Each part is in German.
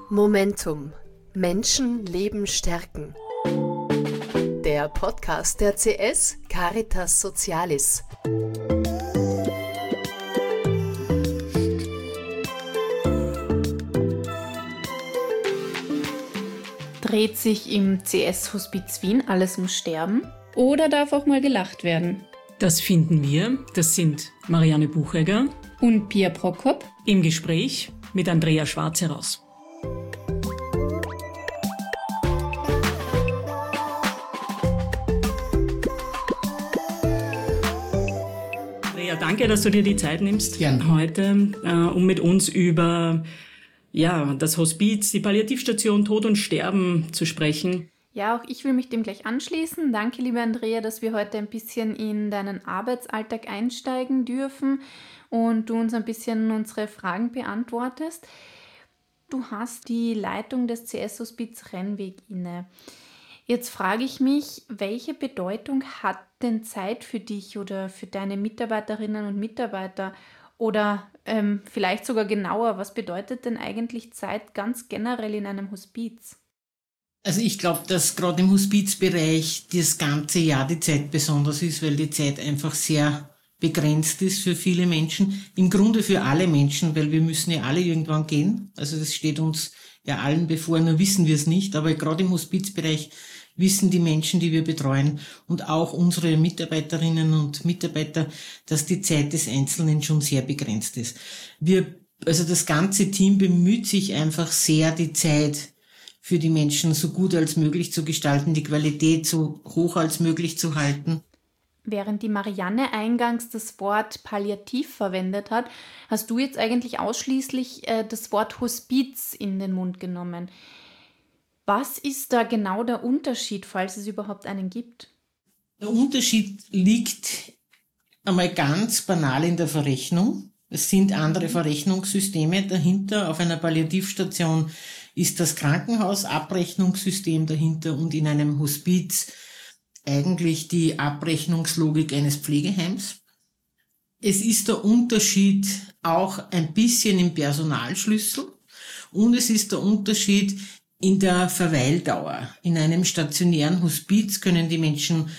Momentum. Menschen, Leben stärken. Der Podcast der CS Caritas Socialis. Dreht sich im CS Hospiz Wien alles um Sterben? Oder darf auch mal gelacht werden? Das finden wir. Das sind Marianne Buchegger und Pia Prokop im Gespräch mit Andrea Schwarz heraus. Andrea, danke, dass du dir die Zeit nimmst heute, um mit uns über das Hospiz, die Palliativstation Tod und Sterben zu sprechen. Ja, auch ich will mich dem gleich anschließen. Danke, liebe Andrea, dass wir heute ein bisschen in deinen Arbeitsalltag einsteigen dürfen und du uns ein bisschen unsere Fragen beantwortest. Du hast die Leitung des CS Hospiz Rennweg inne. Jetzt frage ich mich, welche Bedeutung hat denn Zeit für dich oder für deine Mitarbeiterinnen und Mitarbeiter? Oder vielleicht sogar genauer, was bedeutet denn eigentlich Zeit ganz generell in einem Hospiz? Also ich glaube, dass gerade im Hospizbereich das ganze Jahr die Zeit besonders ist, weil die Zeit einfach sehr begrenzt ist für viele Menschen. Im Grunde für alle Menschen, weil wir müssen ja alle irgendwann gehen. Also das steht uns ja allen bevor, nur wissen wir es nicht. Aber gerade im Hospizbereich wissen die Menschen, die wir betreuen und auch unsere Mitarbeiterinnen und Mitarbeiter, dass die Zeit des Einzelnen schon sehr begrenzt ist. Also das ganze Team bemüht sich einfach sehr, die Zeit für die Menschen so gut als möglich zu gestalten, die Qualität so hoch als möglich zu halten. Während die Marianne eingangs das Wort Palliativ verwendet hat, hast du jetzt eigentlich ausschließlich das Wort Hospiz in den Mund genommen. Was ist da genau der Unterschied, falls es überhaupt einen gibt? Der Unterschied liegt einmal ganz banal in der Verrechnung. Es sind andere Verrechnungssysteme dahinter. Auf einer Palliativstation ist das Krankenhausabrechnungssystem dahinter und in einem Hospiz eigentlich die Abrechnungslogik eines Pflegeheims. Es ist der Unterschied auch ein bisschen im Personalschlüssel und es ist der Unterschied in der Verweildauer. In einem stationären Hospiz können die Menschen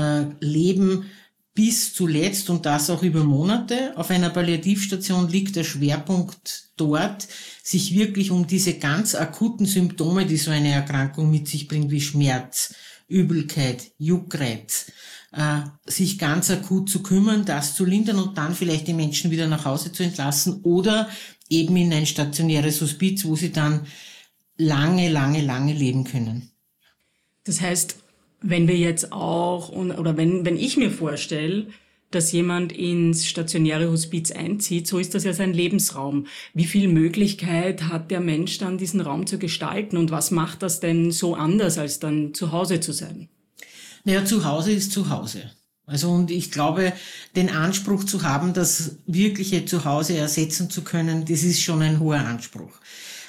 leben bis zuletzt und das auch über Monate. Auf einer Palliativstation liegt der Schwerpunkt dort, sich wirklich um diese ganz akuten Symptome, die so eine Erkrankung mit sich bringt, wie Schmerz, Übelkeit, Juckreiz, sich ganz akut zu kümmern, das zu lindern und dann vielleicht die Menschen wieder nach Hause zu entlassen oder eben in ein stationäres Hospiz, wo sie dann lange leben können. Das heißt, wenn wir jetzt auch, oder wenn ich mir vorstelle, dass jemand ins stationäre Hospiz einzieht, so ist das ja sein Lebensraum. Wie viel Möglichkeit hat der Mensch dann, diesen Raum zu gestalten und was macht das denn so anders, als dann zu Hause zu sein? Naja, zu Hause ist zu Hause. Also und ich glaube, den Anspruch zu haben, das wirkliche Zuhause ersetzen zu können, das ist schon ein hoher Anspruch.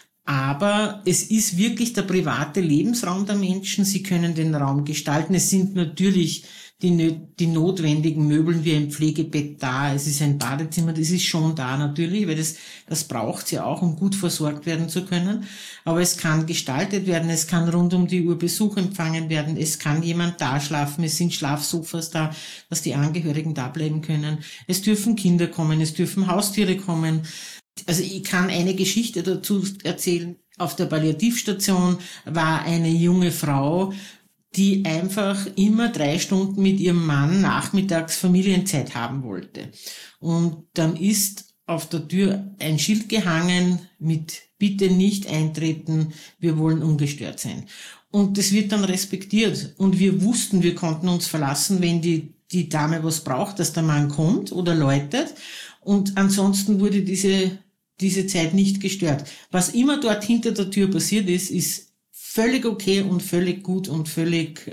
Aber es ist wirklich der private Lebensraum der Menschen. Sie können den Raum gestalten. Es sind natürlich die notwendigen Möbel wie ein Pflegebett da. Es ist ein Badezimmer, das ist schon da natürlich, weil das braucht ja auch, um gut versorgt werden zu können. Aber es kann gestaltet werden. Es kann rund um die Uhr Besuch empfangen werden. Es kann jemand da schlafen. Es sind Schlafsofas da, dass die Angehörigen da bleiben können. Es dürfen Kinder kommen. Es dürfen Haustiere kommen. Also ich kann eine Geschichte dazu erzählen. Auf der Palliativstation war eine junge Frau, die einfach immer 3 Stunden mit ihrem Mann nachmittags Familienzeit haben wollte. Und dann ist auf der Tür ein Schild gehangen mit "Bitte nicht eintreten, wir wollen ungestört sein". Und das wird dann respektiert. Und wir wussten, wir konnten uns verlassen, wenn die Dame was braucht, dass der Mann kommt oder läutet. Und ansonsten wurde diese Zeit nicht gestört. Was immer dort hinter der Tür passiert ist völlig okay und völlig gut und völlig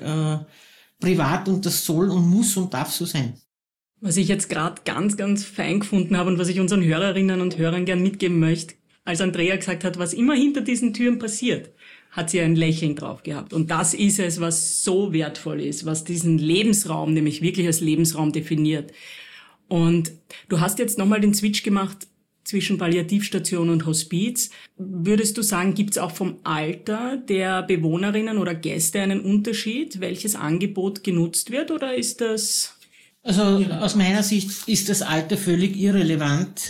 privat und das soll und muss und darf so sein. Was ich jetzt gerade ganz fein gefunden habe und was ich unseren Hörerinnen und Hörern gern mitgeben möchte, als Andrea gesagt hat, was immer hinter diesen Türen passiert, hat sie ein Lächeln drauf gehabt. Und das ist es, was so wertvoll ist, was diesen Lebensraum nämlich wirklich als Lebensraum definiert. Und du hast jetzt nochmal den Switch gemacht zwischen Palliativstation und Hospiz. Würdest du sagen, gibt es auch vom Alter der Bewohnerinnen oder Gäste einen Unterschied, welches Angebot genutzt wird, oder ist das... Also aus meiner Sicht ist das Alter völlig irrelevant.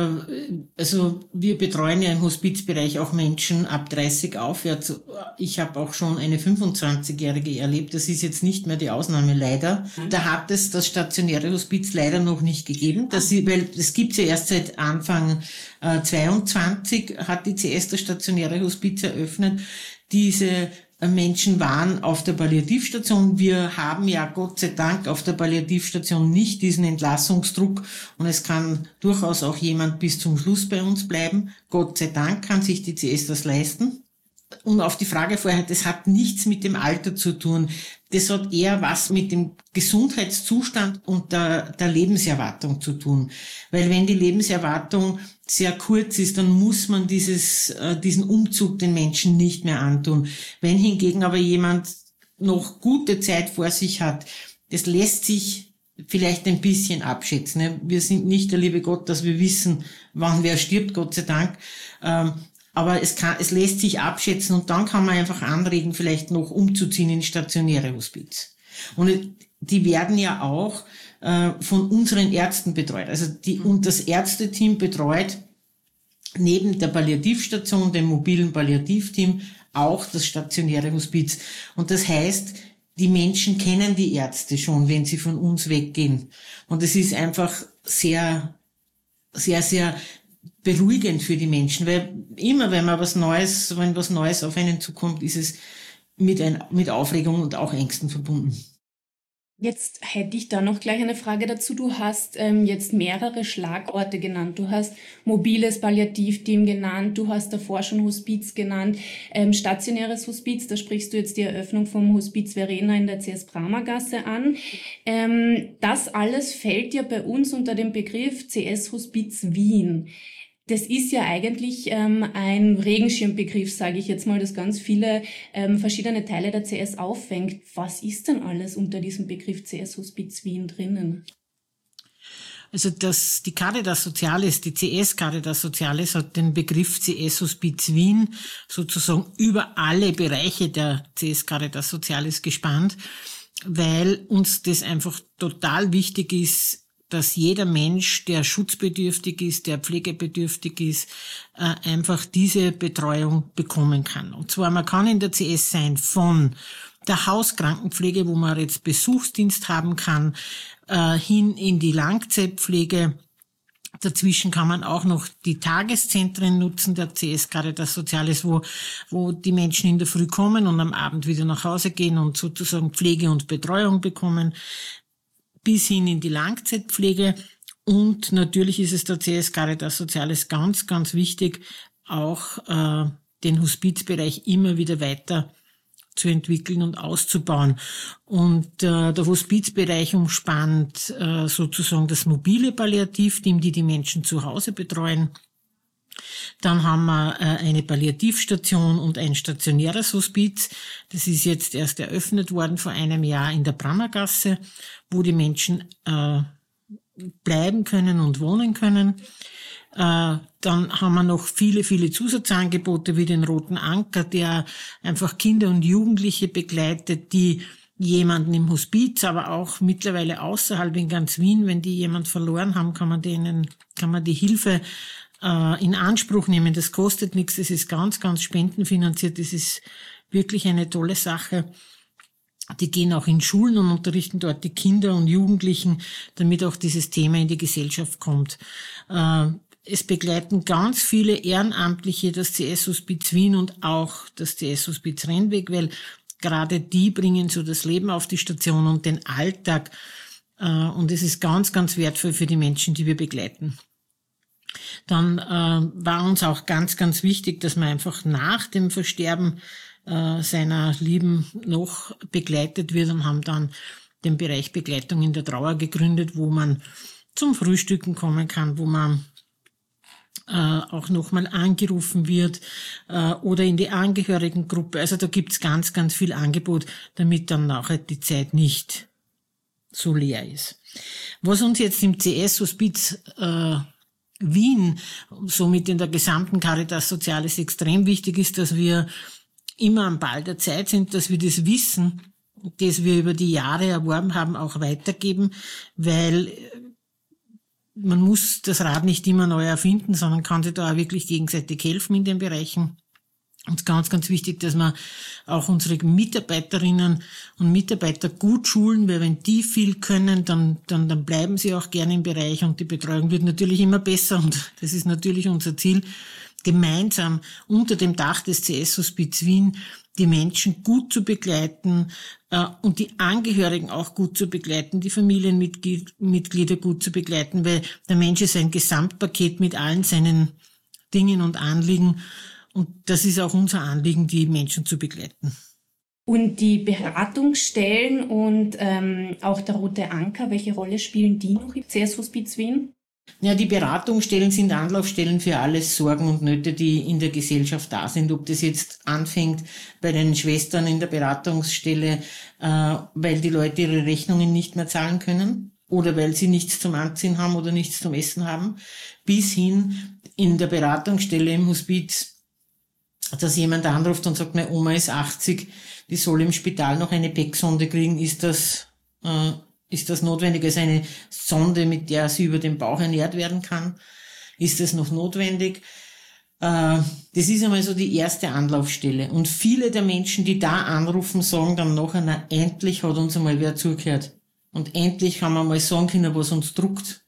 Also wir betreuen ja im Hospizbereich auch Menschen ab 30 aufwärts. Ich habe auch schon eine 25-Jährige erlebt. Das ist jetzt nicht mehr die Ausnahme, leider. Da hat es das stationäre Hospiz leider noch nicht gegeben. Weil das gibt's ja erst seit Anfang 22 hat die CS das stationäre Hospiz eröffnet. Diese Menschen waren auf der Palliativstation. Wir haben ja Gott sei Dank auf der Palliativstation nicht diesen Entlassungsdruck und es kann durchaus auch jemand bis zum Schluss bei uns bleiben. Gott sei Dank kann sich die CS das leisten. Und auf die Frage vorher, das hat nichts mit dem Alter zu tun. Das hat eher was mit dem Gesundheitszustand und der Lebenserwartung zu tun. Weil wenn die Lebenserwartung sehr kurz ist, dann muss man diesen Umzug den Menschen nicht mehr antun. Wenn hingegen aber jemand noch gute Zeit vor sich hat, das lässt sich vielleicht ein bisschen abschätzen. Wir sind nicht der liebe Gott, dass wir wissen, wann wer stirbt, Gott sei Dank. Aber es lässt sich abschätzen und dann kann man einfach anregen, vielleicht noch umzuziehen in stationäre Hospiz. Und die werden ja auch von unseren Ärzten betreut. Also und das Ärzteteam betreut neben der Palliativstation, dem mobilen Palliativteam, auch das stationäre Hospiz. Und das heißt, die Menschen kennen die Ärzte schon, wenn sie von uns weggehen. Und es ist einfach sehr, sehr, sehr beruhigend für die Menschen, weil immer, wenn was Neues auf einen zukommt, ist es mit Aufregung und auch Ängsten verbunden. Jetzt hätte ich da noch gleich eine Frage dazu. Du hast jetzt mehrere Schlagorte genannt. Du hast mobiles Palliativteam genannt, du hast davor schon Hospiz genannt, stationäres Hospiz, da sprichst du jetzt die Eröffnung vom Hospiz Verena in der CS Brammergasse an. Das alles fällt ja bei uns unter dem Begriff CS Hospiz Wien. Das ist ja eigentlich ein Regenschirmbegriff, sage ich jetzt mal, das ganz viele verschiedene Teile der CS auffängt. Was ist denn alles unter diesem Begriff CS Hospiz Wien drinnen? Also die Caritas Socialis, die CS Caritas Socialis hat den Begriff CS Hospiz Wien sozusagen über alle Bereiche der CS Caritas Socialis gespannt, weil uns das einfach total wichtig ist, dass jeder Mensch, der schutzbedürftig ist, der pflegebedürftig ist, einfach diese Betreuung bekommen kann. Und zwar, man kann in der CS sein von der Hauskrankenpflege, wo man jetzt Besuchsdienst haben kann, hin in die Langzeitpflege. Dazwischen kann man auch noch die Tageszentren nutzen, der CS Caritas Socialis, wo die Menschen in der Früh kommen und am Abend wieder nach Hause gehen und sozusagen Pflege und Betreuung bekommen, bis hin in die Langzeitpflege. Und natürlich ist es der CS Caritas Socialis ganz, ganz wichtig, auch den Hospizbereich immer wieder weiter zu entwickeln und auszubauen. Und der Hospizbereich umspannt sozusagen das mobile Palliativteam, die Menschen zu Hause betreuen. Dann haben wir eine Palliativstation und ein stationäres Hospiz. Das ist jetzt erst eröffnet worden vor einem Jahr in der Brammergasse, wo die Menschen bleiben können und wohnen können. Dann haben wir noch viele, viele Zusatzangebote wie den Roten Anker, der einfach Kinder und Jugendliche begleitet, die jemanden im Hospiz, aber auch mittlerweile außerhalb in ganz Wien, wenn die jemand verloren haben, kann man die Hilfe in Anspruch nehmen. Das kostet nichts, das ist ganz, ganz spendenfinanziert, das ist wirklich eine tolle Sache. Die gehen auch in Schulen und unterrichten dort die Kinder und Jugendlichen, damit auch dieses Thema in die Gesellschaft kommt. Es begleiten ganz viele Ehrenamtliche das CS Hospiz Wien und auch das CS Hospiz Rennweg, weil gerade die bringen so das Leben auf die Station und den Alltag. Und es ist ganz, ganz wertvoll für die Menschen, die wir begleiten. Dann war uns auch ganz, ganz wichtig, dass man einfach nach dem Versterben seiner Lieben noch begleitet wird und haben dann den Bereich Begleitung in der Trauer gegründet, wo man zum Frühstücken kommen kann, wo man auch nochmal angerufen wird oder in die Angehörigengruppe. Also da gibt's ganz, ganz viel Angebot, damit dann nachher die Zeit nicht so leer ist. Was uns jetzt im CS Hospiz Wien, somit in der gesamten Caritas Sozialis extrem wichtig ist, dass wir immer am Ball der Zeit sind, dass wir das Wissen, das wir über die Jahre erworben haben, auch weitergeben, weil man muss das Rad nicht immer neu erfinden, sondern kann sich da auch wirklich gegenseitig helfen in den Bereichen. Und ganz, ganz wichtig, dass wir auch unsere Mitarbeiterinnen und Mitarbeiter gut schulen, weil wenn die viel können, dann bleiben sie auch gerne im Bereich und die Betreuung wird natürlich immer besser und das ist natürlich unser Ziel, gemeinsam unter dem Dach des CS Hospiz Wien die Menschen gut zu begleiten und die Angehörigen auch gut zu begleiten, die Familienmitglieder gut zu begleiten, weil der Mensch ist ein Gesamtpaket mit allen seinen Dingen und Anliegen. Und das ist auch unser Anliegen, die Menschen zu begleiten. Und die Beratungsstellen und auch der Rote Anker, welche Rolle spielen die noch im CS Hospiz Wien? Ja, die Beratungsstellen sind Anlaufstellen für alle Sorgen und Nöte, die in der Gesellschaft da sind. Ob das jetzt anfängt bei den Schwestern in der Beratungsstelle, weil die Leute ihre Rechnungen nicht mehr zahlen können oder weil sie nichts zum Anziehen haben oder nichts zum Essen haben, bis hin in der Beratungsstelle im Hospiz, dass jemand anruft und sagt, meine Oma ist 80, die soll im Spital noch eine PEG-Sonde kriegen, ist das notwendig? Also eine Sonde, mit der sie über den Bauch ernährt werden kann, ist das noch notwendig? Das ist einmal so die erste Anlaufstelle. Und viele der Menschen, die da anrufen, sagen dann nachher, na, endlich hat uns einmal wer zugehört. Und endlich haben wir mal sagen können, was uns druckt.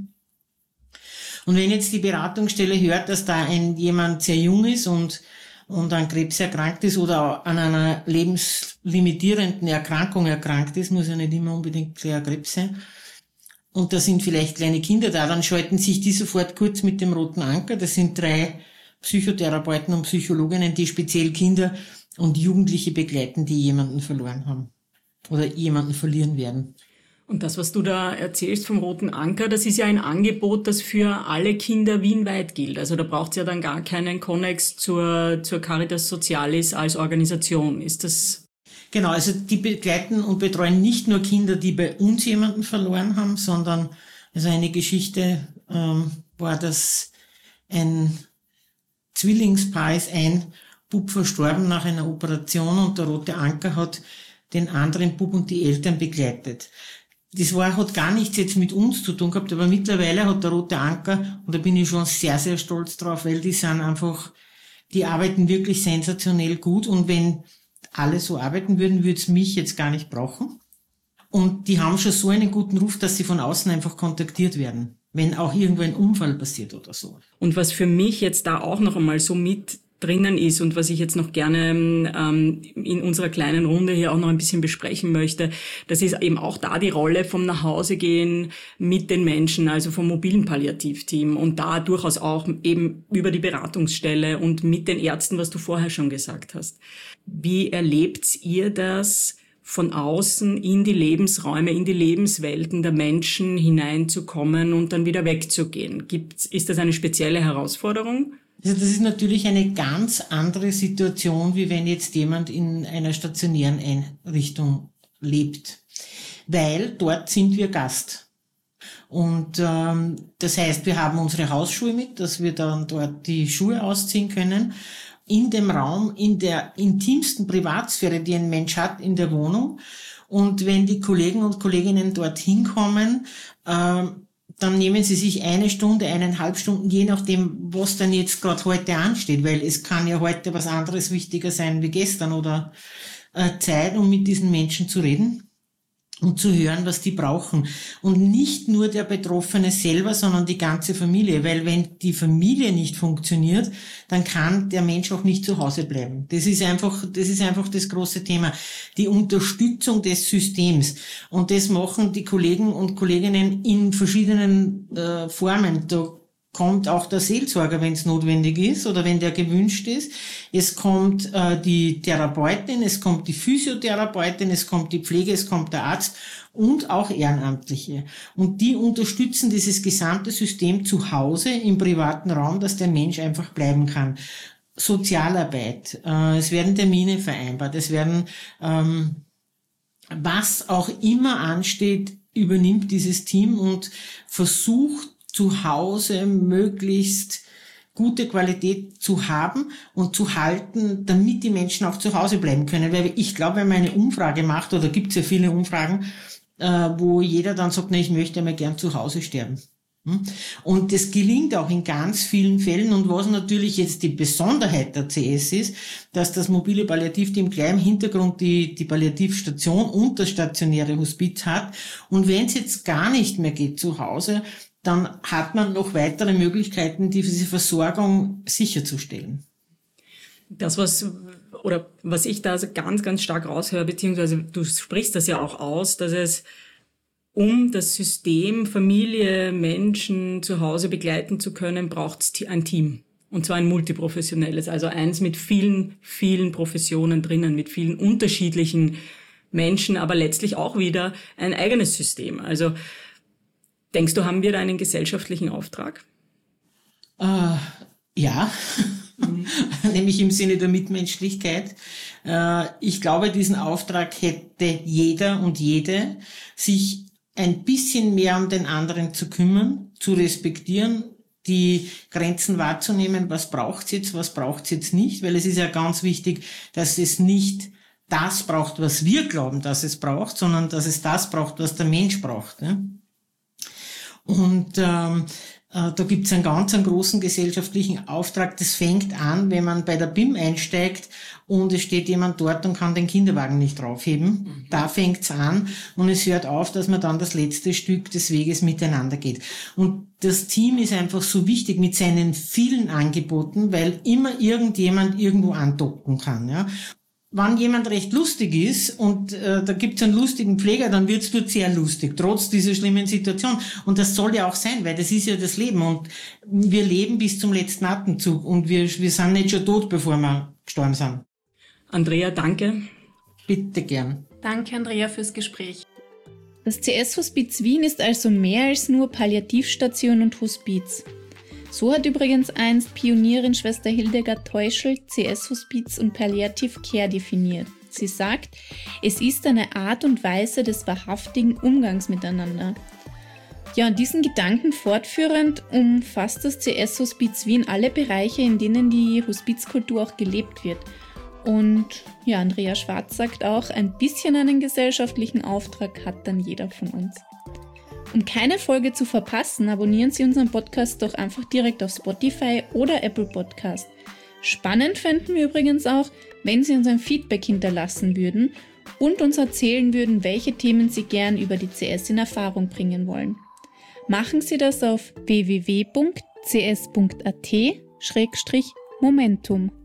Und wenn jetzt die Beratungsstelle hört, dass da jemand sehr jung ist und an Krebs erkrankt ist oder an einer lebenslimitierenden Erkrankung erkrankt ist, muss ja nicht immer unbedingt Krebs sein, und da sind vielleicht kleine Kinder da, dann schalten sich die sofort kurz mit dem Roten Anker. Das sind 3 Psychotherapeuten und Psychologinnen, die speziell Kinder und Jugendliche begleiten, die jemanden verloren haben oder jemanden verlieren werden. Und das, was du da erzählst vom Roten Anker, das ist ja ein Angebot, das für alle Kinder wienweit gilt. Also da braucht es ja dann gar keinen Konnex zur Caritas Sozialis als Organisation. Ist das? Genau, also die begleiten und betreuen nicht nur Kinder, die bei uns jemanden verloren haben, sondern also eine Geschichte war, dass ein Zwillingspaar ist, ein Bub verstorben nach einer Operation und der Rote Anker hat den anderen Bub und die Eltern begleitet. Das hat gar nichts jetzt mit uns zu tun gehabt, aber mittlerweile hat der Rote Anker, und da bin ich schon sehr, sehr stolz drauf, weil die arbeiten wirklich sensationell gut, und wenn alle so arbeiten würden, würde es mich jetzt gar nicht brauchen. Und die haben schon so einen guten Ruf, dass sie von außen einfach kontaktiert werden, wenn auch irgendwo ein Unfall passiert oder so. Und was für mich jetzt da auch noch einmal so mit drinnen ist und was ich jetzt noch gerne in unserer kleinen Runde hier auch noch ein bisschen besprechen möchte, das ist eben auch da die Rolle vom Nachhausegehen mit den Menschen, also vom mobilen Palliativteam und da durchaus auch eben über die Beratungsstelle und mit den Ärzten, was du vorher schon gesagt hast. Wie erlebt ihr das, von außen in die Lebensräume, in die Lebenswelten der Menschen hineinzukommen und dann wieder wegzugehen? Ist das eine spezielle Herausforderung? Also das ist natürlich eine ganz andere Situation, wie wenn jetzt jemand in einer stationären Einrichtung lebt. Weil dort sind wir Gast. Und das heißt, wir haben unsere Hausschuhe mit, dass wir dann dort die Schuhe ausziehen können. In dem Raum, in der intimsten Privatsphäre, die ein Mensch hat, in der Wohnung. Und wenn die Kollegen und Kolleginnen dorthin kommen, dann nehmen sie sich 1 Stunde, 1,5 Stunden, je nachdem, was dann jetzt gerade heute ansteht, weil es kann ja heute was anderes wichtiger sein wie gestern oder Zeit, um mit diesen Menschen zu reden und zu hören, was die brauchen. Und nicht nur der Betroffene selber, sondern die ganze Familie, weil wenn die Familie nicht funktioniert, dann kann der Mensch auch nicht zu Hause bleiben. Das ist einfach das große Thema. Die Unterstützung des Systems. Und das machen die Kollegen und Kolleginnen in verschiedenen Formen. Da kommt auch der Seelsorger, wenn es notwendig ist oder wenn der gewünscht ist. Es kommt die Therapeutin, es kommt die Physiotherapeutin, es kommt die Pflege, es kommt der Arzt und auch Ehrenamtliche. Und die unterstützen dieses gesamte System zu Hause im privaten Raum, dass der Mensch einfach bleiben kann. Sozialarbeit, es werden Termine vereinbart, es werden, was auch immer ansteht, übernimmt dieses Team und versucht, zu Hause möglichst gute Qualität zu haben und zu halten, damit die Menschen auch zu Hause bleiben können. Weil ich glaube, wenn man eine Umfrage macht, oder gibt es ja viele Umfragen, wo jeder dann sagt, ich möchte einmal gern zu Hause sterben. Und das gelingt auch in ganz vielen Fällen. Und was natürlich jetzt die Besonderheit der CS ist, dass das mobile Palliativteam gleich im Hintergrund die Palliativstation und das stationäre Hospiz hat. Und wenn es jetzt gar nicht mehr geht zu Hause, dann hat man noch weitere Möglichkeiten, diese Versorgung sicherzustellen. Das, was ich da also ganz, ganz stark raushöre, beziehungsweise du sprichst das ja auch aus, dass es um das System Familie, Menschen zu Hause begleiten zu können, braucht es ein Team. Und zwar ein multiprofessionelles, also eins mit vielen, vielen Professionen drinnen, mit vielen unterschiedlichen Menschen, aber letztlich auch wieder ein eigenes System. Also denkst du, haben wir da einen gesellschaftlichen Auftrag? Ja, nämlich im Sinne der Mitmenschlichkeit. Ich glaube, diesen Auftrag hätte jeder und jede, sich ein bisschen mehr um den anderen zu kümmern, zu respektieren, die Grenzen wahrzunehmen, was braucht's jetzt nicht, weil es ist ja ganz wichtig, dass es nicht das braucht, was wir glauben, dass es braucht, sondern dass es das braucht, was der Mensch braucht. Ne? Und da gibt's einen ganz großen gesellschaftlichen Auftrag. Das fängt an, wenn man bei der BIM einsteigt und es steht jemand dort und kann den Kinderwagen nicht draufheben. Da fängt's an und es hört auf, dass man dann das letzte Stück des Weges miteinander geht. Und das Team ist einfach so wichtig mit seinen vielen Angeboten, weil immer irgendjemand irgendwo andocken kann. Ja. Wenn jemand recht lustig ist und da gibt's einen lustigen Pfleger, dann wird's dort sehr lustig, trotz dieser schlimmen Situation. Und das soll ja auch sein, weil das ist ja das Leben. Und wir leben bis zum letzten Atemzug und wir sind nicht schon tot, bevor wir gestorben sind. Andrea, danke. Bitte gern. Danke, Andrea, fürs Gespräch. Das CS-Hospiz Wien ist also mehr als nur Palliativstation und Hospiz. So hat übrigens einst Pionierin Schwester Hildegard Teuschl CS-Hospiz und Palliative Care definiert. Sie sagt, es ist eine Art und Weise des wahrhaftigen Umgangs miteinander. Ja, und diesen Gedanken fortführend umfasst das CS-Hospiz Wien alle Bereiche, in denen die Hospizkultur auch gelebt wird. Und ja, Andrea Schwarz sagt auch, ein bisschen einen gesellschaftlichen Auftrag hat dann jeder von uns. Um keine Folge zu verpassen, abonnieren Sie unseren Podcast doch einfach direkt auf Spotify oder Apple Podcast. Spannend fänden wir übrigens auch, wenn Sie uns ein Feedback hinterlassen würden und uns erzählen würden, welche Themen Sie gern über die CS in Erfahrung bringen wollen. Machen Sie das auf www.cs.at/momentum.